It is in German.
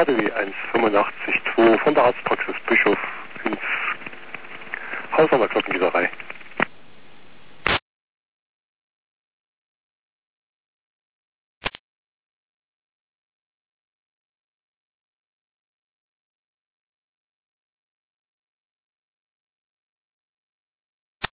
KDW 185-2 von der Arztpraxis Bischof ins Haus an der Glockengießerei.